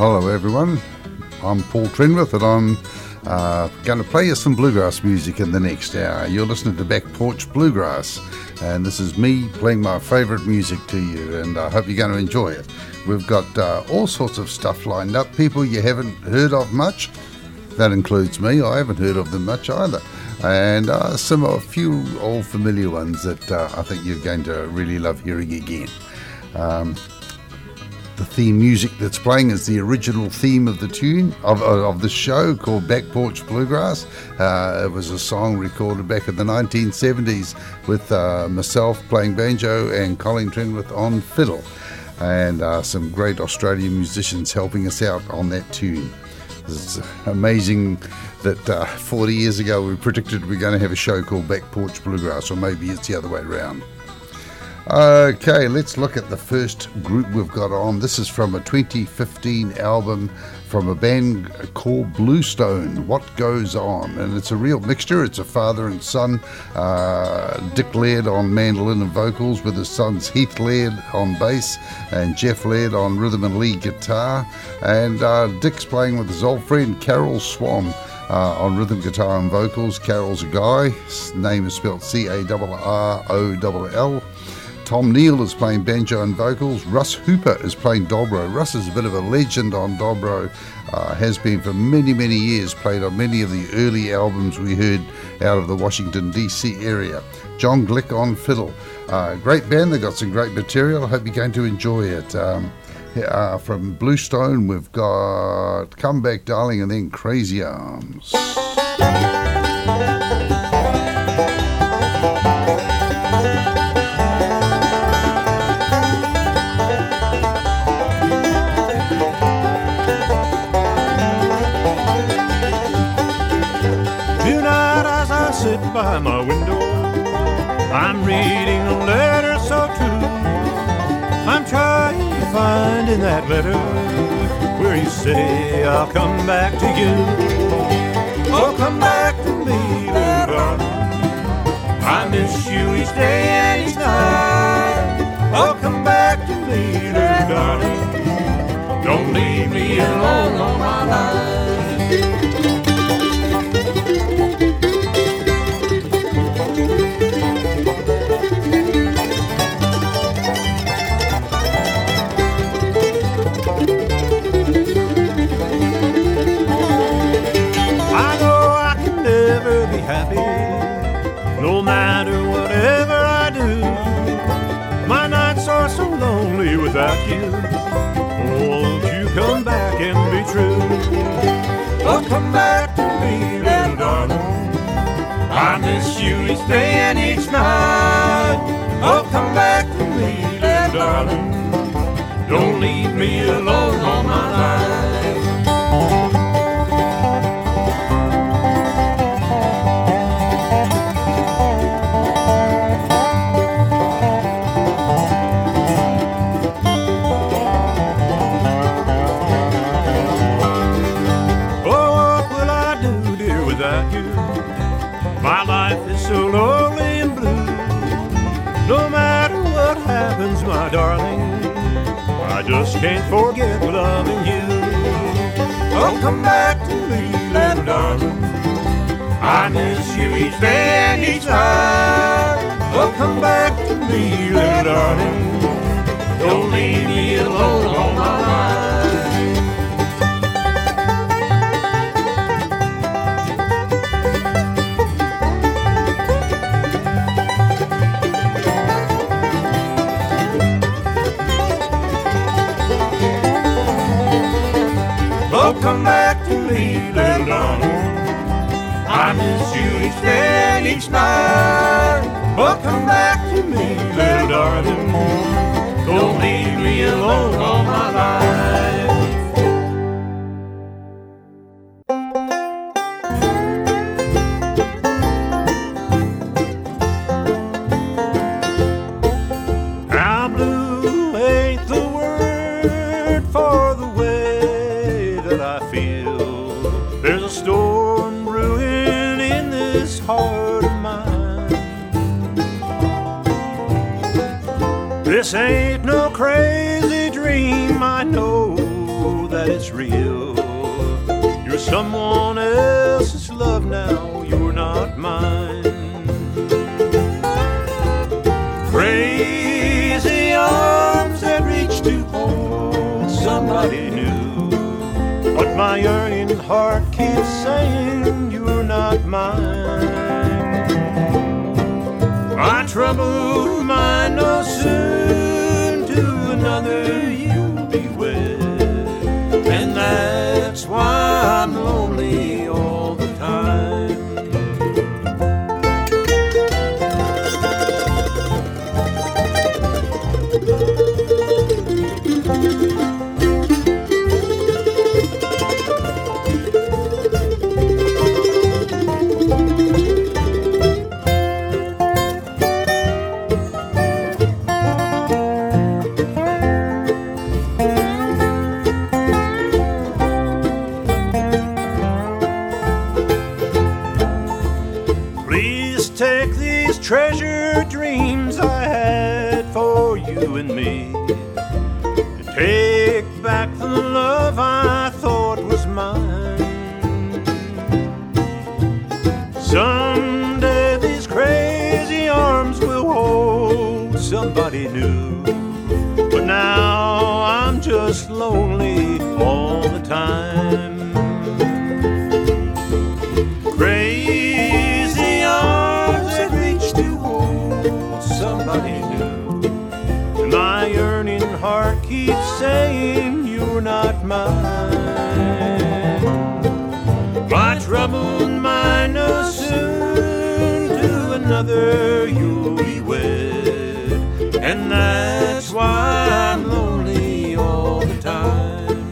Hello everyone, I'm Paul Trenwith and I'm going to play you some bluegrass music in the next hour. You're listening to Back Porch Bluegrass, and this is me playing my favourite music to you, and I hope you're going to enjoy it. We've got all sorts of stuff lined up, people you haven't heard of much. That includes me, I haven't heard of them much either. And a few old familiar ones that I think you're going to really love hearing again. The theme music that's playing is the original theme of the tune of the show called Back Porch Bluegrass. It was a song recorded back in the 1970s with myself playing banjo and Colin Trenwith on fiddle, and some great Australian musicians helping us out on that tune. It's amazing that 40 years ago we predicted we're going to have a show called Back Porch Bluegrass, or maybe it's the other way around. Okay, let's look at the first group we've got on. This is from a 2015 album from a band called Bluestone, What Goes On, and it's a real mixture. It's a father and son, Dick Laird on mandolin and vocals with his sons Heath Laird on bass and Jeff Laird on rhythm and lead guitar, and Dick's playing with his old friend Carol Swan on rhythm guitar and vocals. Carol's a guy, his name is spelled Carroll. Tom Neal is playing banjo and vocals. Russ Hooper is playing dobro. Russ is a bit of a legend on dobro, has been for many, many years, played on many of the early albums we heard out of the Washington, D.C. area. John Glick on fiddle. Great band, they've got some great material. I hope you're going to enjoy it. From Bluestone, we've got Come Back Darling and then Crazy Arms. By my window, I'm reading a letter so true. I'm trying to find in that letter where you say I'll come back to you. Oh, come back to me, little darling. I miss you each day and each night. Oh, come back to me, little darling. Don't leave me alone all my life. No matter whatever I do, my nights are so lonely without you. Oh, won't you come back and be true? Oh, come back to me, little darling. I miss you each day and each night. Oh, come back to me, little darling. Don't leave me alone all my life. My life is so lonely and blue. No matter what happens, my darling, I just can't forget loving you. Oh, come back to me, little darling. I miss you each day and each night. Oh, come back to me, little darling. Don't leave me alone all my life. Oh, come back to me, little darling. I miss you each day and each night. Oh, come back to me, little darling. Don't leave me alone all my life. How blue ain't the word for the way that I feel. There's a storm brewing in this heart of mine. This ain't no crazy dream, I know that that it's real. You're someone else's love now, you're not mine. Crazy arms that reach to hold somebody new, but my yearning heart keeps saying you're not mine. My troubled mind knows soon to another you'll be wed, and that's why I'm lonely all the time. Take these treasured dreams I had for you and me, and take back the love I thought was mine. Someday these crazy arms will hold somebody new, but now I'm just lonely all the time. Somebody new, and my yearning heart keeps saying you're not mine. My troubled mind knows soon to another you'll be wed, and that's why I'm lonely all the time.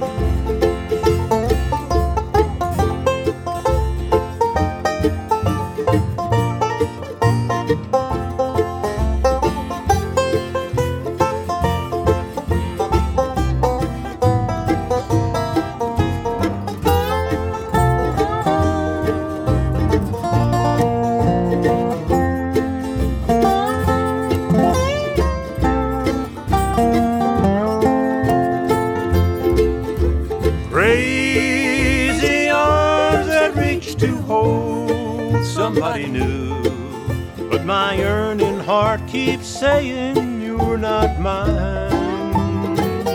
Crazy arms that reach to hold somebody new, but my yearning heart keeps saying you're not mine.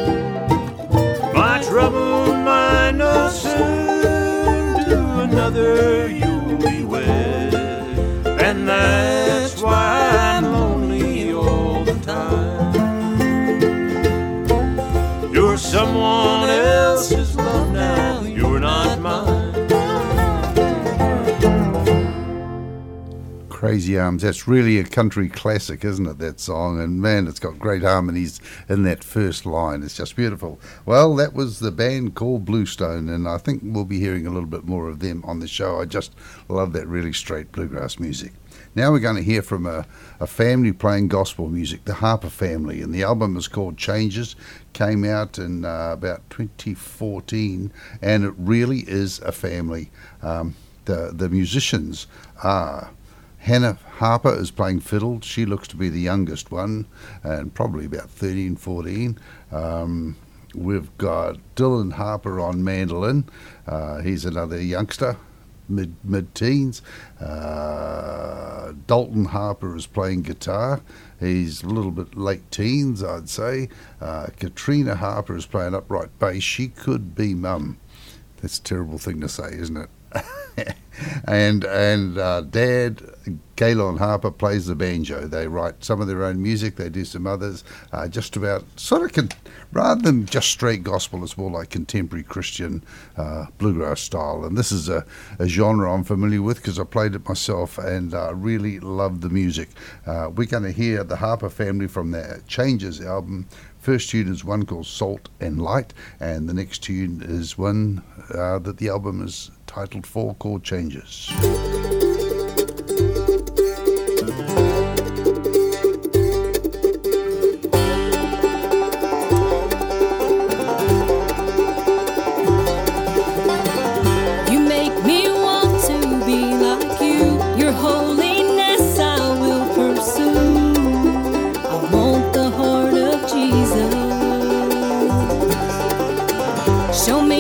My troubled mind knows soon to another you'll be wed, and that's why I'm lonely all the time. You're someone else's love now, you're not mine. Crazy Arms, that's really a country classic, isn't it, that song? And man, it's got great harmonies in that first line. It's just beautiful. Well, that was the band called Bluestone, and I think we'll be hearing a little bit more of them on the show. I just love that really straight bluegrass music. Now we're going to hear from a family playing gospel music, the Harper family, and the album is called Changes. Came out in about 2014, and it really is a family. The musicians are Hannah Harper is playing fiddle. She looks to be the youngest one, and probably about 13, 14. We've got Dylan Harper on mandolin. He's another youngster, mid-teens. Dalton Harper is playing guitar. He's a little bit late teens, I'd say. Katrina Harper is playing upright bass. She could be mum. That's a terrible thing to say, isn't it? and Dad, Gaylon Harper, plays the banjo. They write some of their own music. They do some others. Just about rather than just straight gospel, it's more like contemporary Christian bluegrass style. And this is a genre I'm familiar with because I played it myself and really love the music. We're going to hear the Harper family from their Changes album. First tune is one called Salt and Light, and the next tune is one that the album is titled for, called Changes. You make me want to be like you. Your holiness I will pursue. I want the heart of Jesus. Show me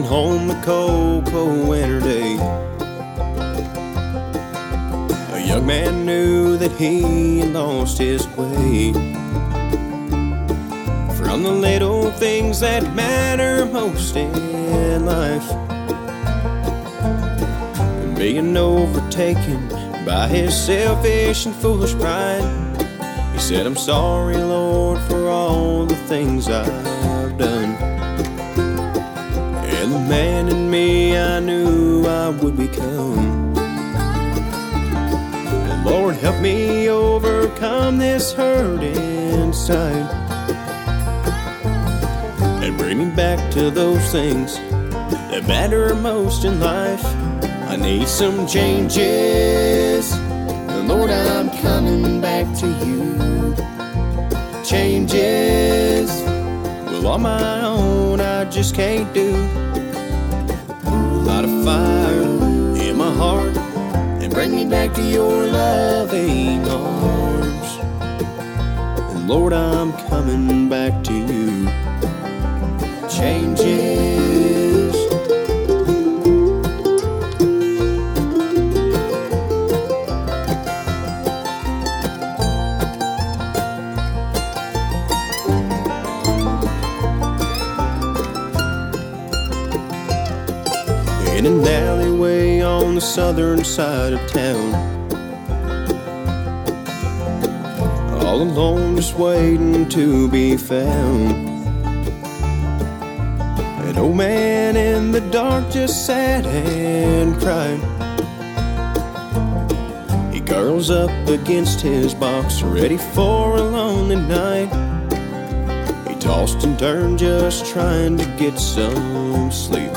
home a cold, cold winter day. A young man knew that he had lost his way from the little things that matter most in life, and being overtaken by his selfish and foolish pride. He said, I'm sorry, Lord, for all the things I've done. And the man in me I knew I would become. And Lord, help me overcome this hurt inside, and bring me back to those things that matter most in life. I need some changes, and Lord, I'm coming back to you. Changes, well, on my own I just can't do. Light a fire in my heart and bring me back to your loving arms. And Lord, I'm coming back to you. Changes, in an alleyway on the southern side of town, all alone just waiting to be found. An old man in the dark just sat and cried. He curls up against his box, ready for a lonely night. He tossed and turned just trying to get some sleep,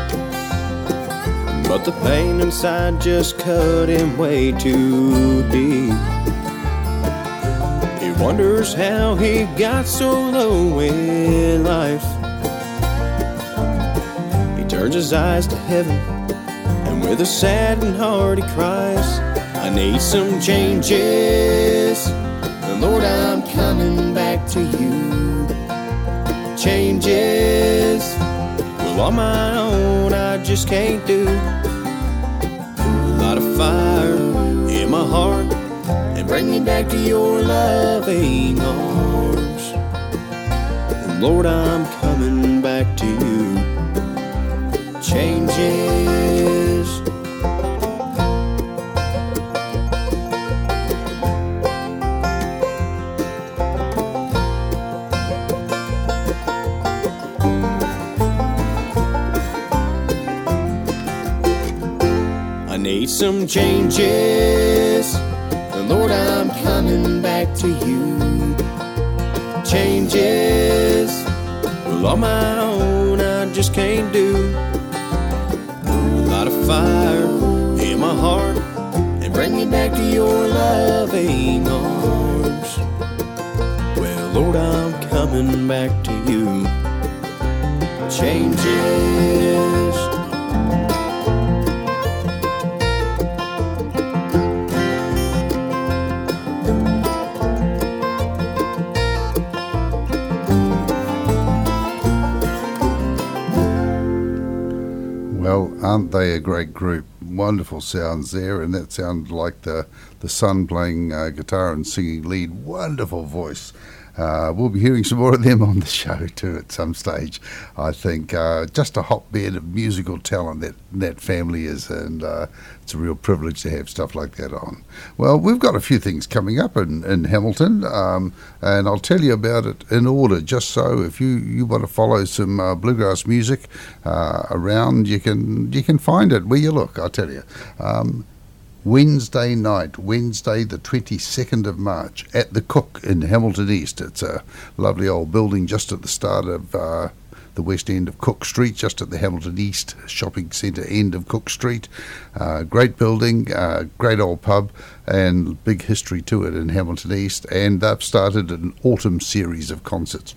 but the pain inside just cut him way too deep. He wonders how he got so low in life. He turns his eyes to heaven, and with a saddened heart he cries, I need some changes, and Lord, I'm coming back to you. Changes, well, on my own I just can't do. Light a fire in my heart and bring me back to your loving arms. And Lord, I'm coming back to you. Changes, I need some changes, and Lord, I'm coming back to you. Changes, well, on my own I just can't do. Light a fire in my heart and bring me back to your loving arms. Well, Lord, I'm coming back to you. Changes, Well, aren't they a great group? Wonderful sounds there, and that sounded like the son playing guitar and singing lead. Wonderful voice. We'll be hearing some more of them on the show too at some stage, I think. Just a hotbed of musical talent that family is, and it's a real privilege to have stuff like that on. Well, we've got a few things coming up in Hamilton, and I'll tell you about it in order, just so if you want to follow some bluegrass music around, you can find it where you look, I'll tell you. Wednesday night, Wednesday the 22nd of March, at the Cook in Hamilton East. It's a lovely old building just at the start of the west end of Cook Street, just at the Hamilton East shopping centre end of Cook Street. Great building, great old pub, and big history to it in Hamilton East. And they've started an autumn series of concerts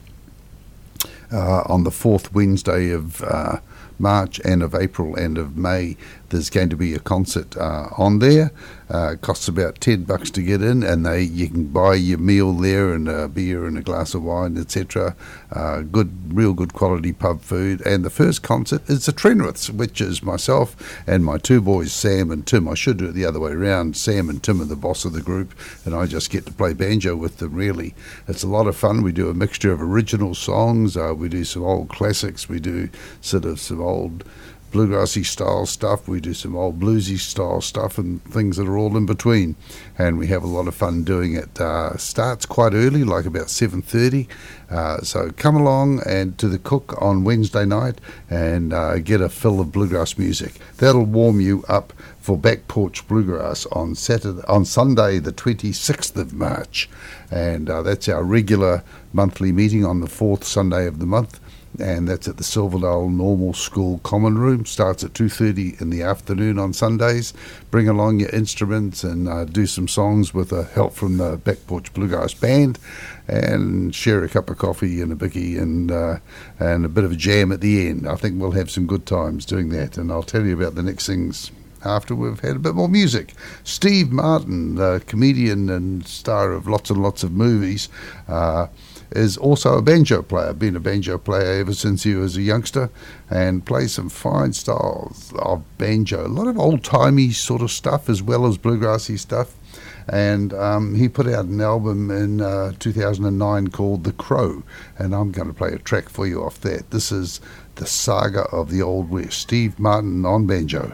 on the fourth Wednesday of March and of April and of May there's going to be a concert on there. It costs about $10 to get in, and you can buy your meal there and a beer and a glass of wine, etc. Real good quality pub food. And the first concert is the Trenwiths, which is myself and my two boys, Sam and Tim. I should do it the other way around. Sam and Tim are the boss of the group, and I just get to play banjo with them, really. It's a lot of fun. We do a mixture of original songs. We do some old classics. We do sort of some old bluegrassy style stuff. We do some old bluesy style stuff and things that are all in between, and we have a lot of fun doing it. Starts quite early, like about 7:30, so come along and to the Cook on Wednesday night and get a fill of bluegrass music. That'll warm you up for Back Porch Bluegrass on Sunday the 26th of March, and that's our regular monthly meeting on the fourth Sunday of the month. And that's at the Silverdale Normal School Common Room. Starts at 2:30 in the afternoon on Sundays. Bring along your instruments and do some songs with help from the Back Porch Bluegrass Band, and share a cup of coffee and a bicky and a bit of a jam at the end. I think we'll have some good times doing that, and I'll tell you about the next things after we've had a bit more music. Steve Martin, the comedian and star of lots and lots of movies, is also a banjo player, been a banjo player ever since he was a youngster, and plays some fine styles of banjo, a lot of old-timey sort of stuff as well as bluegrassy stuff. And he put out an album in 2009 called The Crow, and I'm going to play a track for you off that. This is The Saga of the Old West, Steve Martin on banjo.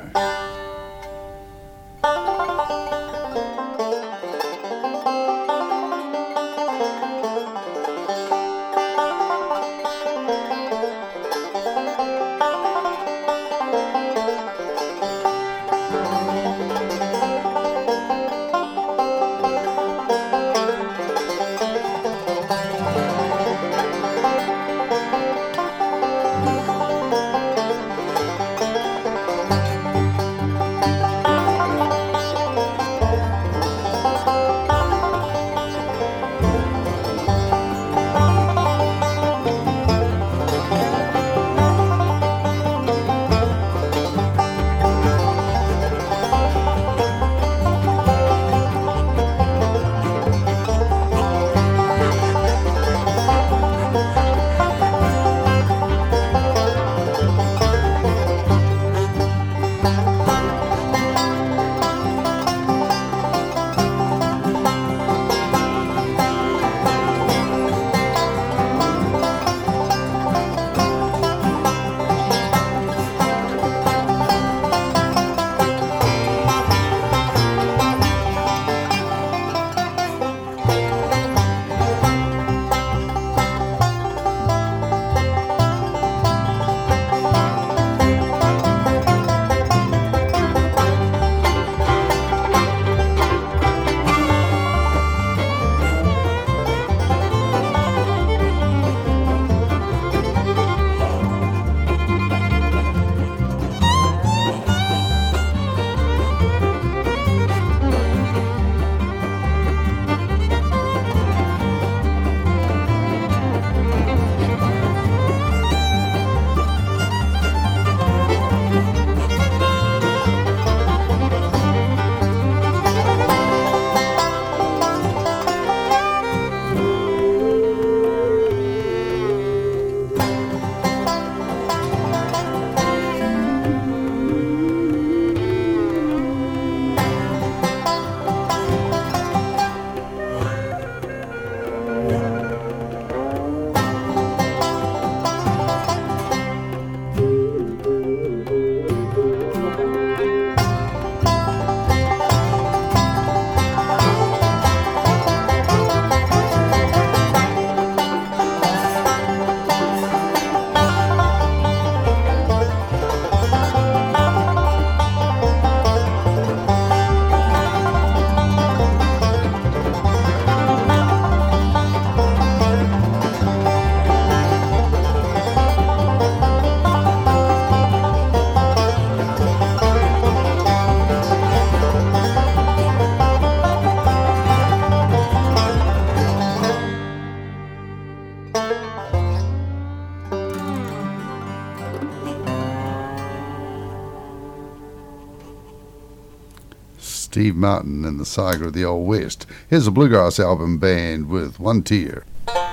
Steve Martin and the Saga of the Old West. Here's a bluegrass album band with One Tear.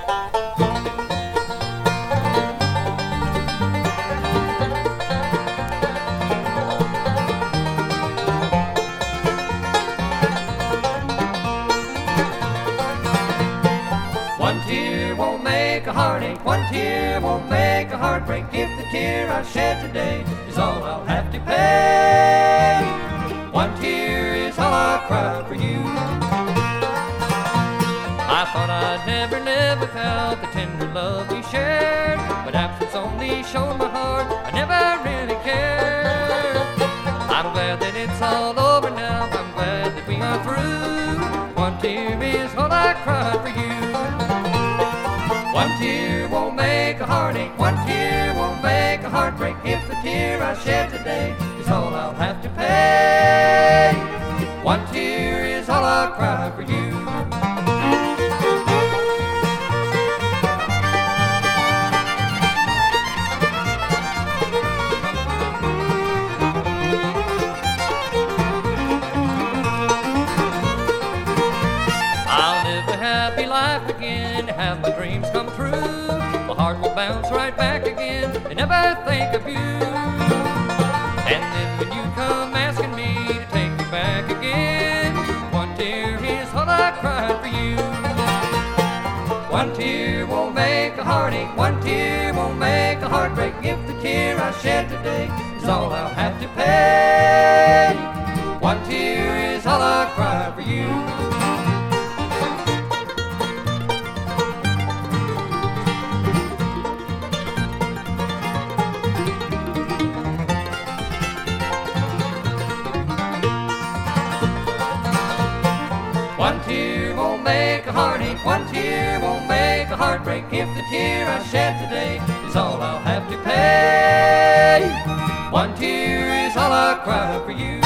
One tear won't make a heartache, one tear won't make a heartbreak. If the tear I shed today is all I'll have to pay, one tear is all I'll cry for you. I thought I'd never live without the tender love we shared, but absence only showed my heart I never really cared. I'm glad that it's all over now, I'm glad that we are through. One tear is all I cry for you. One tear won't make a heartache, one tear won't make a heartbreak. If the tear I shed today is all I'll have to pay, one tear is all I'll cry for you. I'll live a happy life again, have my dreams come true. My heart will bounce right back again and never think of you. And then when you come asking me to take you back again, one tear is all I cried for you. One tear won't make a heartache, one tear won't make a heartbreak. If the tear I shed today is all I'll have to pay, one tear is all I cry for you. One tear won't make a heartache, one tear won't make a heartbreak. If the tear I shed today is all I'll have to pay, one tear is all I'll cry for you.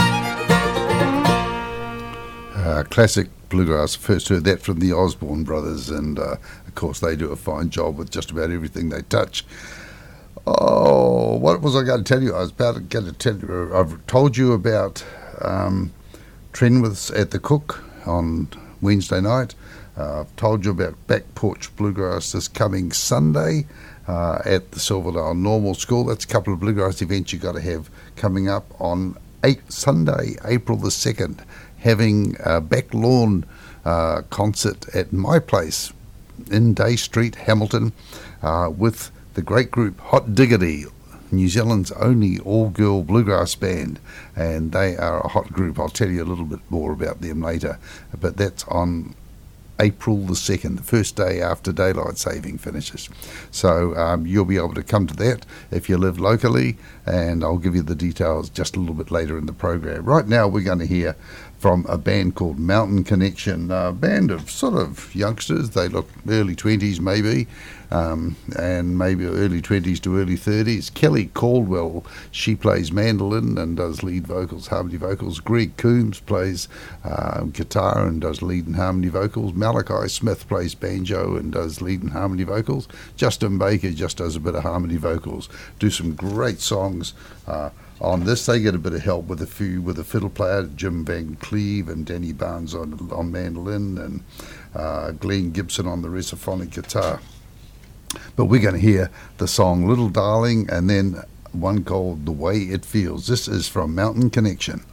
Classic bluegrass. First heard that from the Osborne brothers, and of course they do a fine job with just about everything they touch. Oh, what was I going to tell you? I was about going to tell you. I've told you about Trenwith's at the Cook on Wednesday night. I've told you about Back Porch Bluegrass this coming Sunday at the Silverdale Normal School. That's a couple of bluegrass events you've got to have coming up on Sunday, April the 2nd, having a back lawn concert at my place in Day Street, Hamilton, with the great group Hot Diggity, New Zealand's only all-girl bluegrass band, and they are a hot group. I'll tell you a little bit more about them later, but that's on April the 2nd, the first day after daylight saving finishes. So you'll be able to come to that if you live locally, and I'll give you the details just a little bit later in the program. Right now we're going to hear from a band called Mountain Connection, a band of sort of youngsters. They look early 20s maybe, and maybe early 20s to early 30s. Kelly Caldwell, she plays mandolin and does lead vocals, harmony vocals. Greg Coombs plays guitar and does lead and harmony vocals. Malachi Smith plays banjo and does lead and harmony vocals. Justin Baker just does a bit of harmony vocals. Do some great songs on this. They get a bit of help with a fiddle player, Jim Van Cleve, and Danny Barnes on mandolin, and Glenn Gibson on the resophonic guitar. But we're going to hear the song Little Darling, and then one called The Way It Feels. This is from Mountain Connection.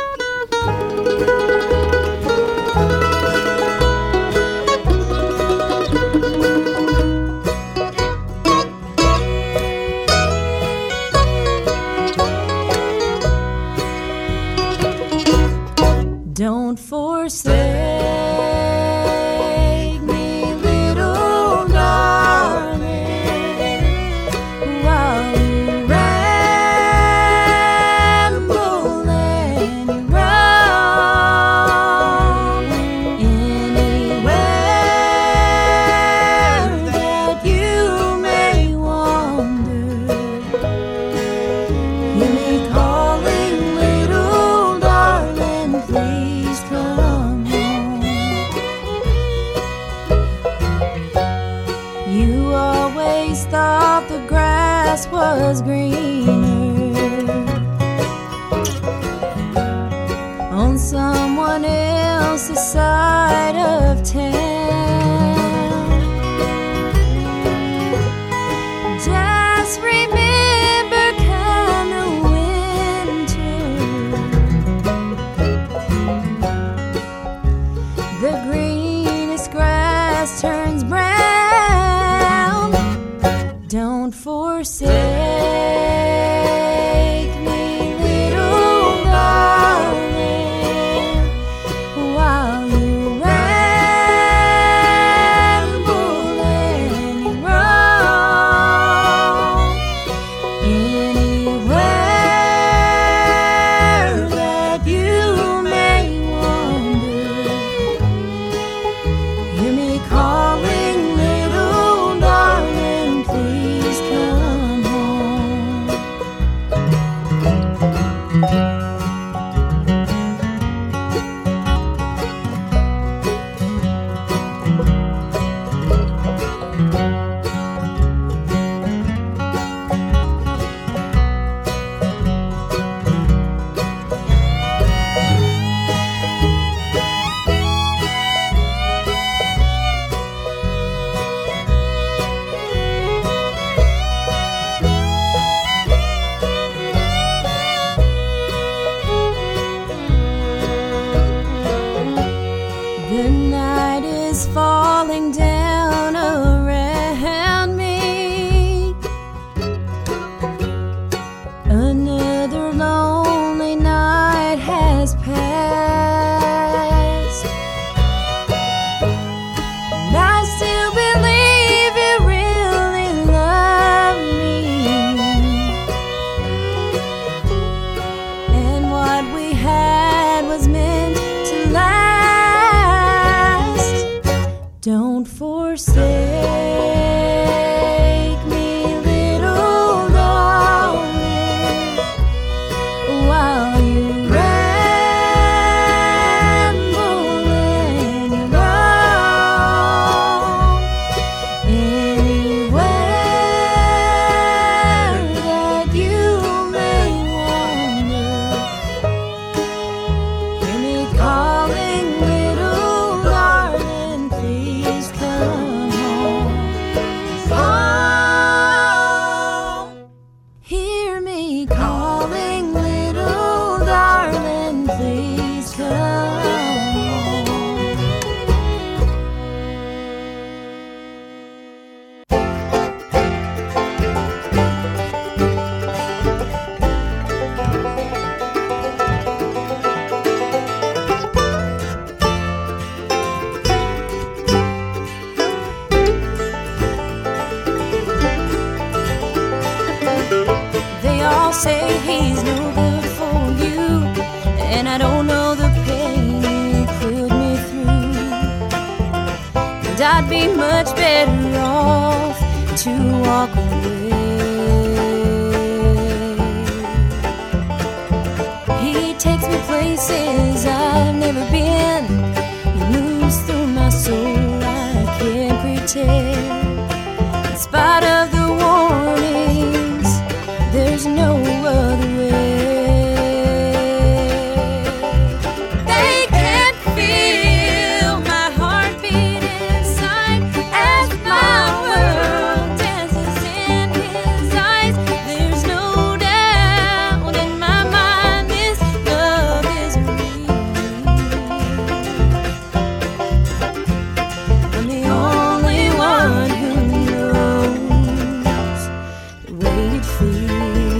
Don't forsake me, little darling, while you ramble and roam anywhere that you may wander. Hear me calling, little darling, please come home. You always thought the grass was greener on someone the side of town. Just remember come the winter, the greenest grass turns brown. Don't forsake me, little darling, while you ramble and you roam anywhere that you may wander. Hear me calling, little darling, please come home. The night is falling down around me. Another lonely night has passed, and I still believe you really love me, and what we had was meant to last. Don't forsake me, little darling, while you ramble and you roam anywhere that you may wander. Hear me calling, little darling, please come home. Home. Hear me calling, little darling, please come home. They all say he's no good for you, and I don't know the pain you put me through. And I'd be much better off to walk away. He takes me places I've never been. He moves through my soul, I can't pretend. In spite of the warnings, there's no other way. They can't feel my heartbeat inside as my world dances in his eyes. There's no doubt in my mind this love is real. I'm the only one who knows the way it feels.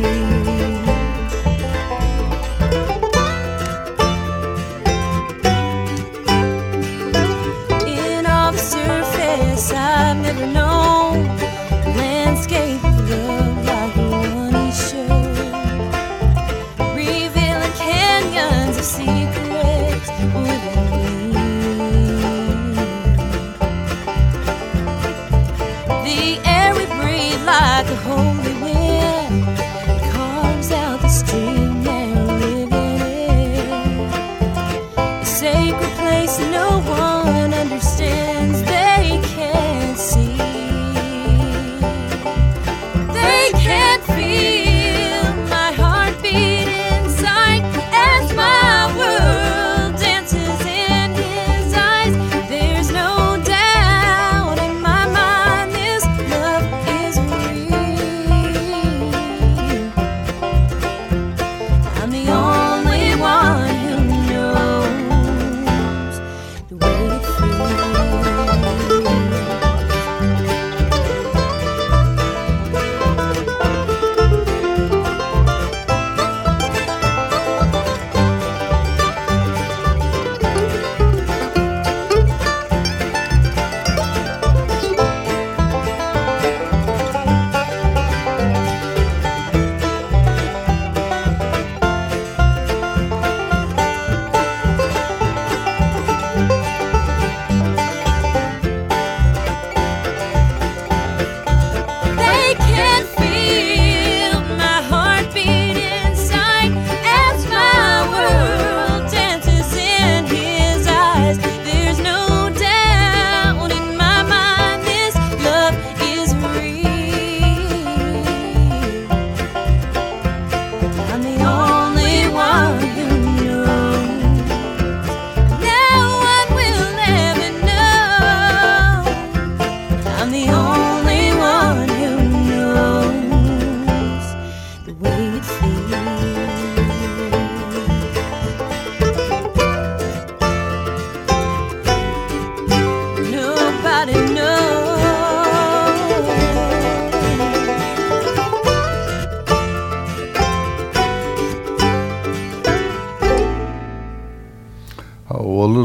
In all the surface I've never known a landscape of love like the one he showed, revealing canyons of secrets within me. The air we breathe like a holy wind, it carves out the stream they're living in. A sacred place no one understands, they can't see. They can't feel my heartbeat inside as my world dances in his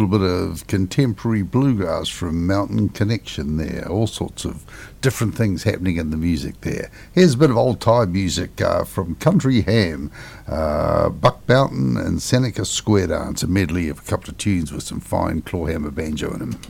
little bit of contemporary bluegrass from Mountain Connection there. All sorts of different things happening in the music there. Here's a bit of old-time music from Country Ham, Buck Mountain and Seneca Square Dance, a medley of a couple of tunes with some fine clawhammer banjo in them.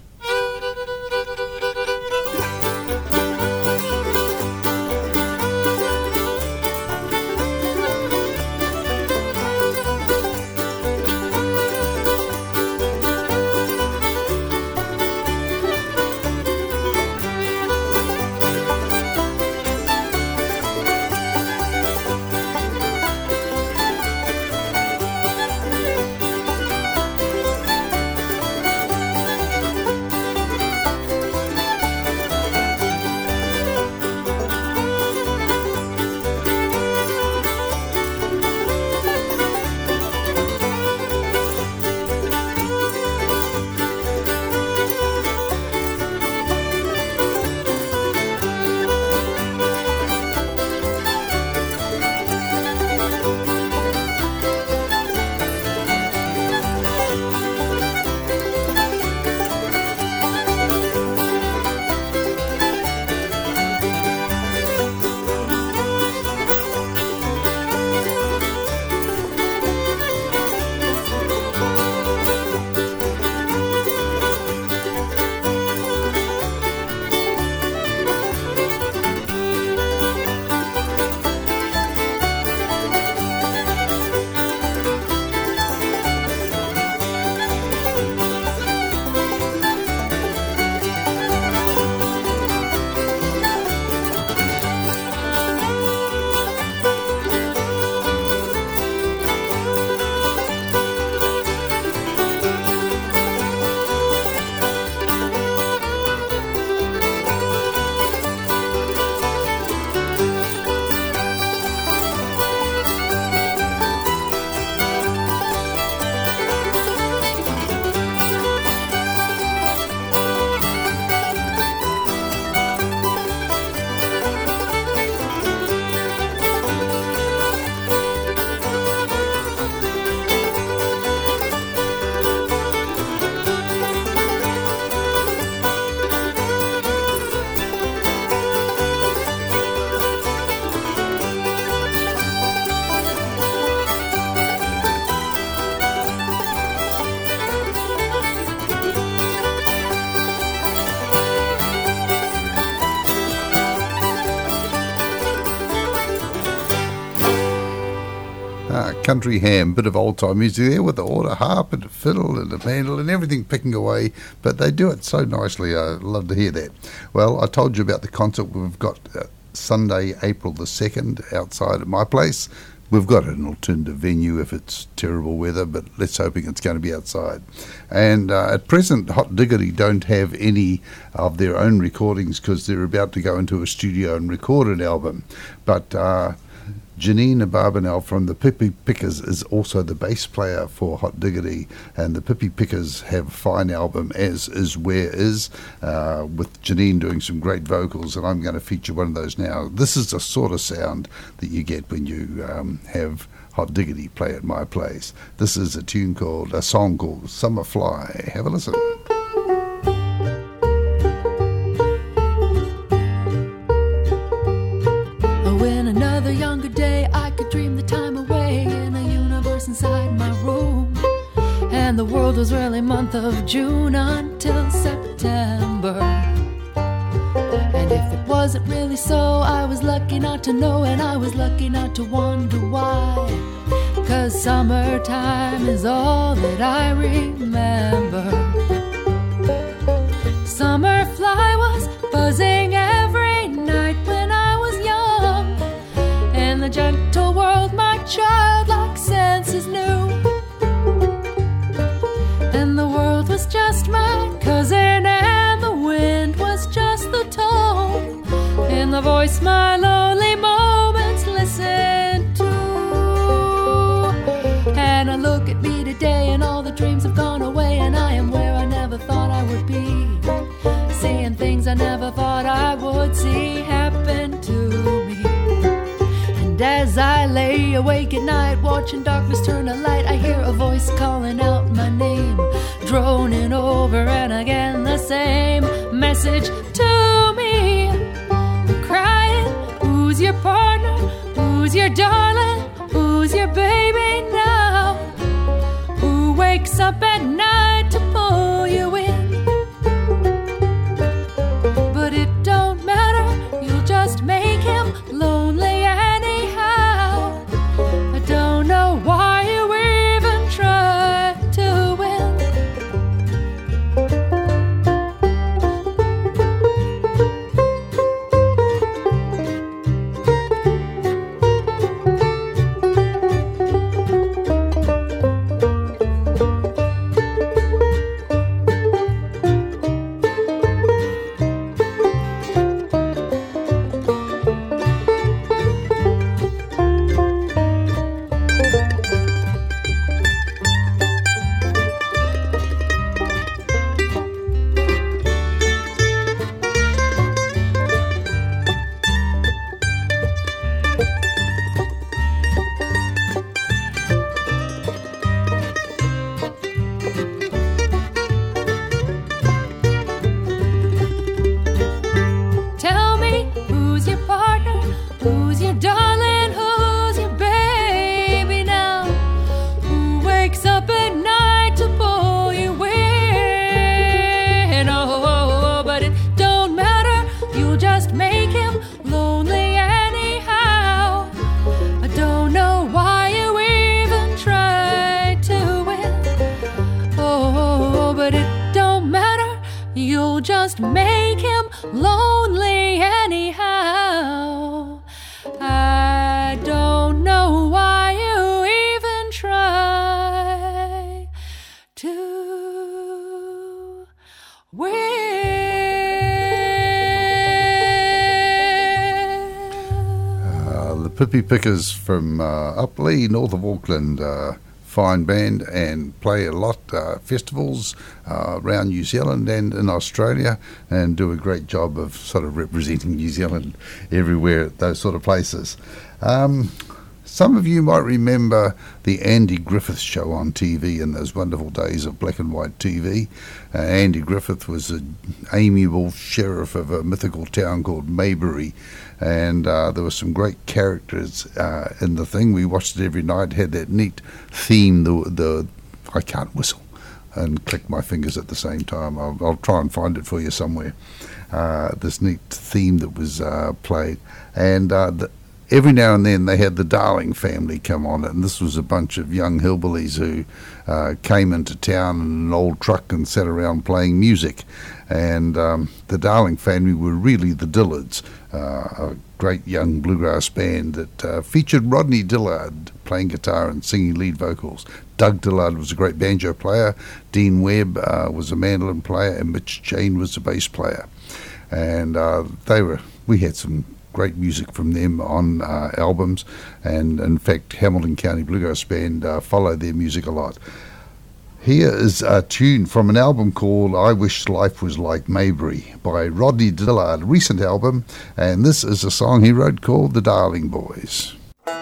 Country Ham, bit of old-time music there with the auto harp and the fiddle and the mandolin and everything picking away, but they do it so nicely. I love to hear that. Well, I told you about the concert we've got Sunday, April the 2nd, outside at my place. We've got an alternative venue if it's terrible weather, but let's hoping it's going to be outside. And at present, Hot Diggity don't have any of their own recordings because they're about to go into a studio and record an album. But Janine Abarbanel from the Pippi Pickers is also the bass player for Hot Diggity, and the Pippi Pickers have a fine album, as is Where Is, with Janine doing some great vocals, and I'm going to feature one of those now. This is the sort of sound that you get when you have Hot Diggity play at my place. This is a song called Summer Fly. Have a listen. When another younger day I could dream the time away in a universe inside my room, and the world was really month of June until September. And if it wasn't really so, I was lucky not to know, and I was lucky not to wonder why. 'Cause summertime is all that I remember. Summer fly was buzzing every night when I was young. In the gentle world my childlike senses knew. And the world was just my cousin, and the wind was just the tone in the voice my lonely moments listened to. And I look at me today, and all the dreams have gone away, and I am where I never thought I would be, seeing things I never thought I would see happen to me. And as I lay awake at night watching darkness turn to light, I hear a voice calling out my name. droning over and again the same message to me. Crying, who's your partner? Who's your darling? Who's your baby now? Who wakes up at night to pull you in? But it don't matter, you'll just make him lonely anyhow. I don't know why you even try to win. Tell me, who's your partner? Who's your darling? Who's your baby now? Who wakes up at night to pull you in? Oh, but it don't matter, you'll just make him lonely anyhow. I don't know why you even try to win. Oh, but it don't matter, you'll just make him lonely anyhow. I don't know why you even try to win. The Pippi Pickers from Upley, north of Auckland. Fine band and play a lot festivals around New Zealand and in Australia, and do a great job of sort of representing New Zealand everywhere at those sort of places. Some of you might remember the Andy Griffith Show on TV in those wonderful days of black and white TV. Andy Griffith was an amiable sheriff of a mythical town called Maybury, and there were some great characters in the thing. We watched it every night. It had that neat theme, the I can't whistle and click my fingers at the same time. I'll try and find it for you somewhere. This neat theme that was played, and every now and then they had the Darling family come on it, and this was a bunch of young hillbillies who came into town in an old truck and sat around playing music. And the Darling family were really the Dillards, a great young bluegrass band that featured Rodney Dillard playing guitar and singing lead vocals. Doug Dillard was a great banjo player, Dean Webb was a mandolin player, and Mitch Jane was a bass player. And we had some great music from them on albums, and in fact Hamilton County Bluegrass Band followed their music a lot. Here is a tune from an album called I Wish Life Was Like Maybury by Rodney Dillard, a recent album, and this is a song he wrote called The Darling Boys.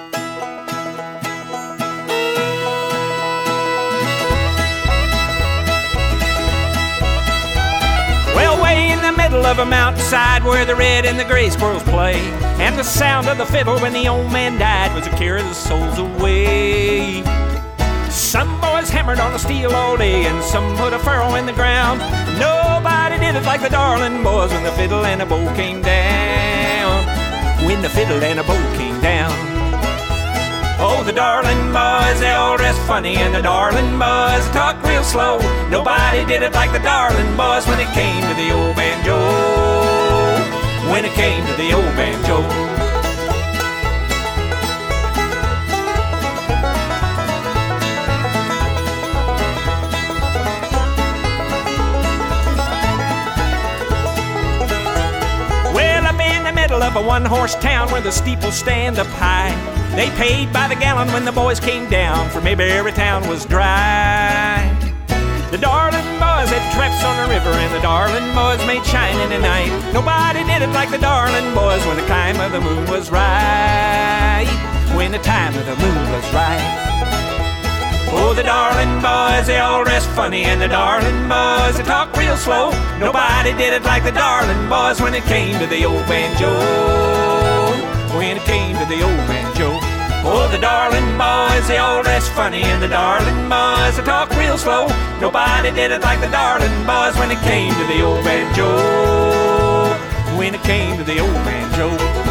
Middle of a mountainside where the red and the gray squirrels play, and the sound of the fiddle when the old man died was a carry the souls away. Some boys hammered on the steel all day, and some put a furrow in the ground. Nobody did it like the Darling Boys when the fiddle and the bow came down. When the fiddle and the bow came down. Oh, the Darling Boys, they all dress funny, and the Darling Boys talk real slow. Nobody did it like the Darling Boys when it came to the old banjo. When it came to the old banjo. Well, up in the middle of a one-horse town where the steeples stand up high, they paid by the gallon when the boys came down, for maybe every town was dry. The Darling Boys had traps on the river, and the Darling Boys made shine in the night. Nobody did it like the Darling Boys when the time of the moon was right. When the time of the moon was right. Oh, the Darling Boys, they all dress funny, and the Darling Boys, they talk real slow. Nobody did it like the Darling Boys when it came to the old banjo. When it came to the old banjo. Oh, the Darling Boys, they all dress funny, and the Darling Boys, they talk real slow. Nobody did it like the Darling Boys when it came to the old banjo. When it came to the old banjo.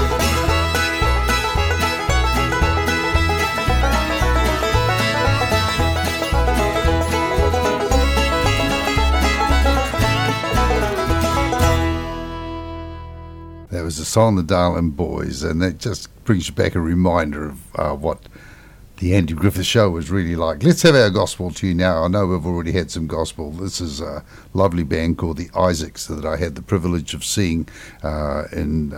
That was a song, The Darling Boys, and that just brings back a reminder of what the Andy Griffith Show was really like. Let's have our gospel tune now. I know we've already had some gospel. This is a lovely band called the Isaacs that I had the privilege of seeing in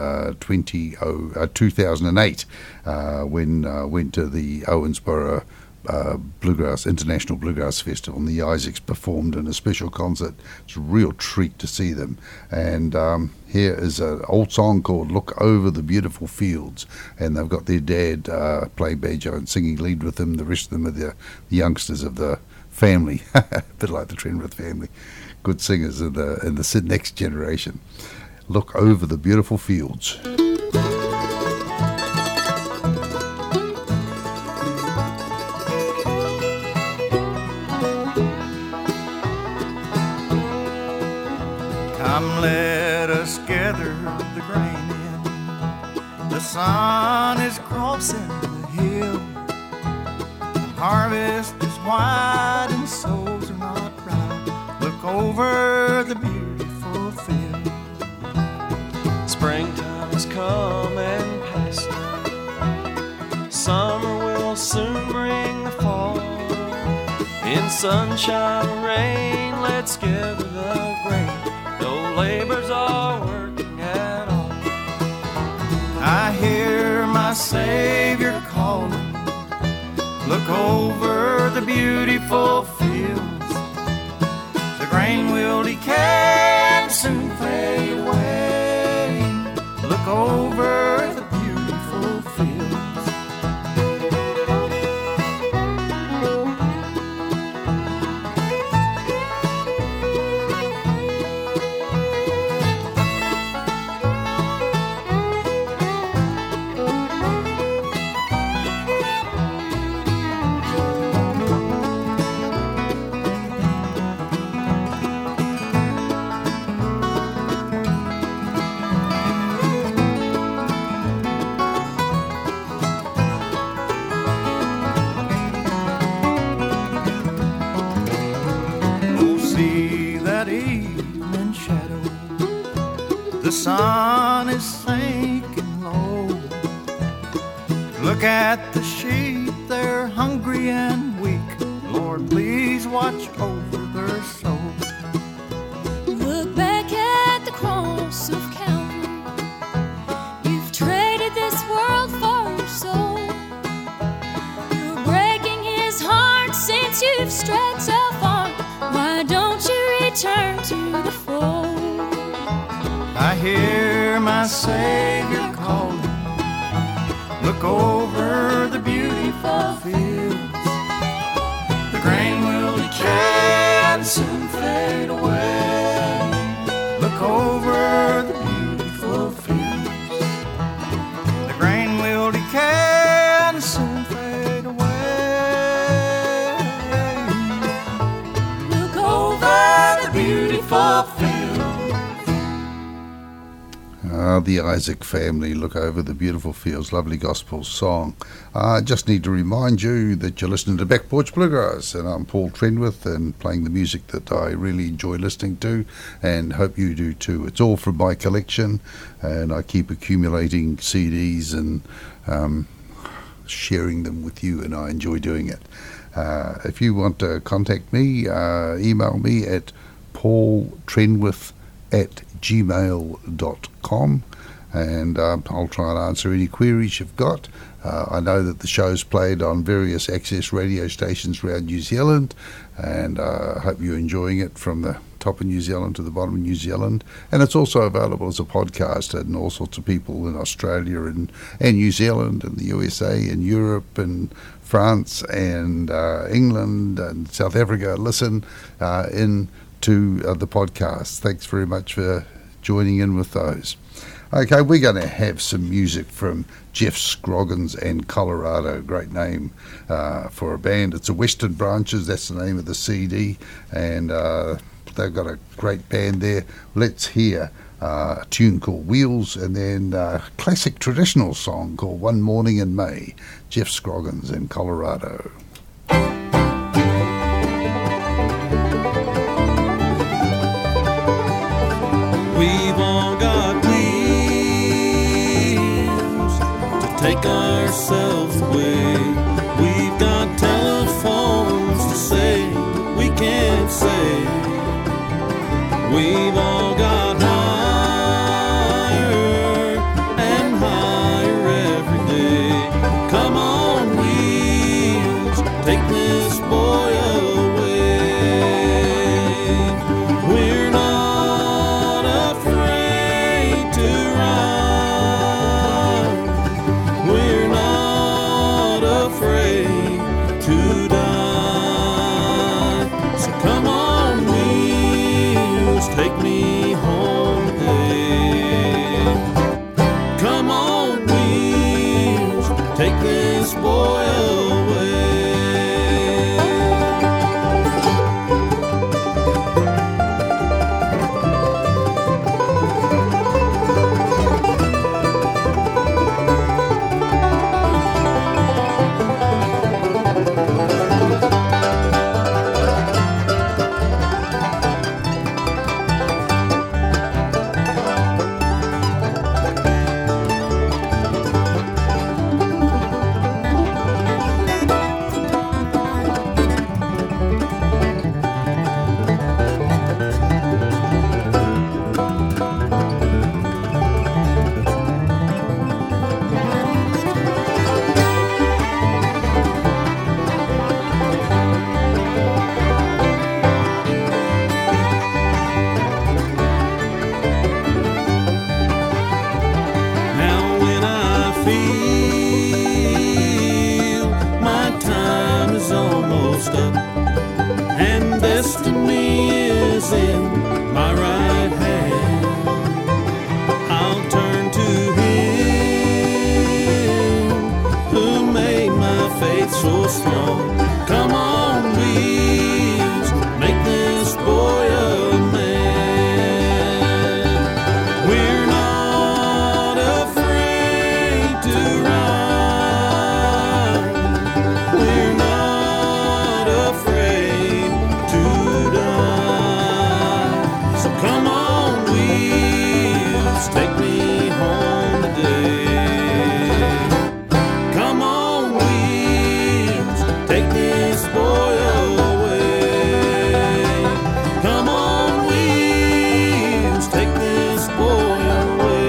2008 when I went to the Owensboro International Bluegrass Festival, and the Isaacs performed in a special concert. It's a real treat to see them. And here is an old song called Look Over the Beautiful Fields, and they've got their dad playing banjo and singing lead with them. The rest of them are the youngsters of the family, a bit like the Trenwith family, good singers in the next generation. Look Over the Beautiful Fields. Come, let us gather the grain in. The sun is crossing the hill. The harvest is white and souls are not right. Look over the beautiful field. Springtime has come and passed now. Summer will soon bring the fall. In sunshine or rain, let's gather the grain. No labors are working at all. I hear my Savior calling. Look over the beautiful fields. The grain will decay and soon fade away. Look over the beautiful fields. The sun is sinking low. Look at the sheep, they're hungry and weak. Lord, please watch over their souls. Look back at the cross of Calvary. You've traded this world for your soul. You're breaking his heart since you've strayed so far. Why don't you return to the fold? I hear my Savior calling. Look over the beautiful fields. The grain will decay and soon fade away. Look over the beautiful fields. The grain will decay and soon fade away. Look over the beautiful fields. The Isaac family, Look Over the Beautiful Fields, lovely gospel song. I just need to remind you that you're listening to Back Porch Bluegrass, and I'm Paul Trenwith, and playing the music that I really enjoy listening to, and hope you do too. It's all from my collection, and I keep accumulating CDs and sharing them with you, and I enjoy doing it. If you want to contact me, email me at paultrenwith@gmail.com, and I'll try and answer any queries you've got. I know that the show's played on various access radio stations around New Zealand, and I hope you're enjoying it from the top of New Zealand to the bottom of New Zealand. And it's also available as a podcast, and all sorts of people in Australia and New Zealand and the USA and Europe and France and England and South Africa listen in to the podcast. Thanks very much for joining in with those. Okay, we're going to have some music from Jeff Scroggins and Colorado. Great name for a band. It's a Western Branches, that's the name of the CD, and they've got a great band there. Let's hear a tune called Wheels, and then a classic traditional song called One Morning in May. Jeff Scroggins and Colorado. We've all got wheels to take ourselves away. We've got telephones to say we can't say. We've all got higher and higher every day. Come on, wheels, take this boy away. We're not afraid to ride. We're not afraid to die. So come on, wheels, take me home today. Come on, wheels, take this boy away. Now when I feel my time is almost up and destiny is in my right hand, I'll turn to Him who made my faith so strong. Come on, wheels, make this boy a man. We're not afraid to ride. We're not afraid to die. So come on, wheels, take me home today. Come on, wheels, take this boy away. Come on, wheels, take this boy away.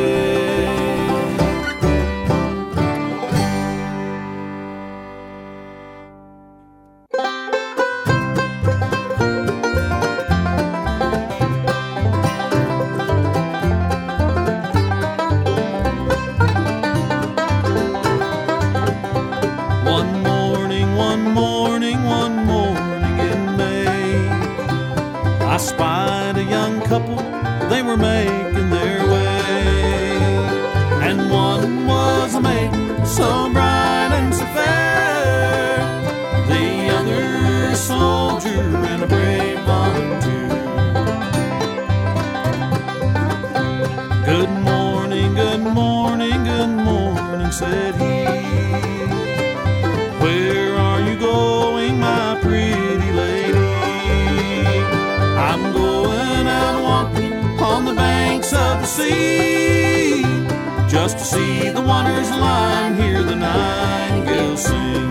One morning in May, I spied a young couple, they were making their way. And one was a maiden so bright and so fair, the other a soldier and a brave volunteer. Good morning, good morning, good morning, said he. Where are you going, my pretty lady? I'm going out walking on the banks of the sea, just to see the wonders lie, hear the nightingale sing.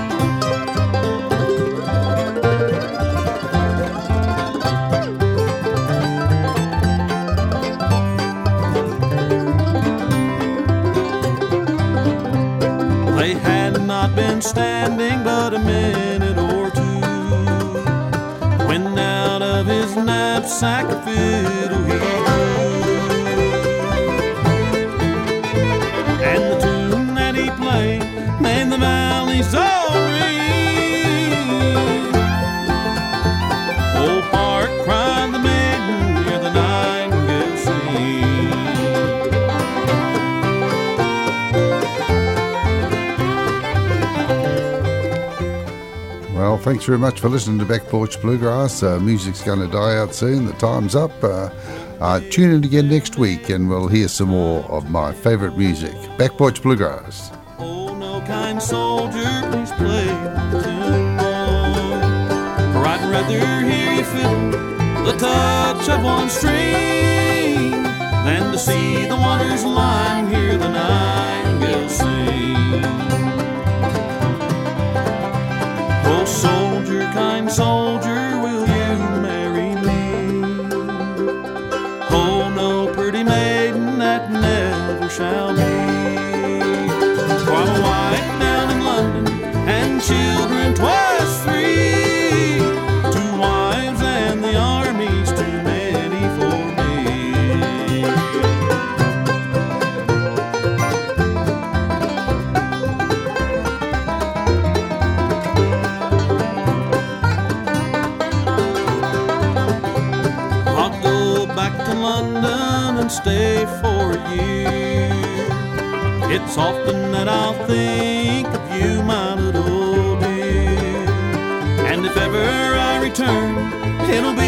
They had not been standing but a minute or two when out of his knapsack sack of fiddle he blew. And the tune that he played made the valleys all ring. Old Park cried the maiden, hear the nightingale sing. Well, thanks very much for listening to Back Porch Bluegrass. Music's going to die out soon. The time's up. Tune in again next week and we'll hear some more of my favourite music. Back Porch Bluegrass. Oh, no kind soldier, please play the tune on. For I'd rather hear you fiddle the touch of one string than to see the waters line, hear the nightingale sing. Oh, soldier, kind soldier, will you marry me? Oh, no pretty maiden, that never shall be. For I'm a wife down in London, and children twice three. 2 wives and the army's too many for me. I'll go back to London and stay for a year. It's often that I'll think of you, my little dear. And if ever I return, it'll be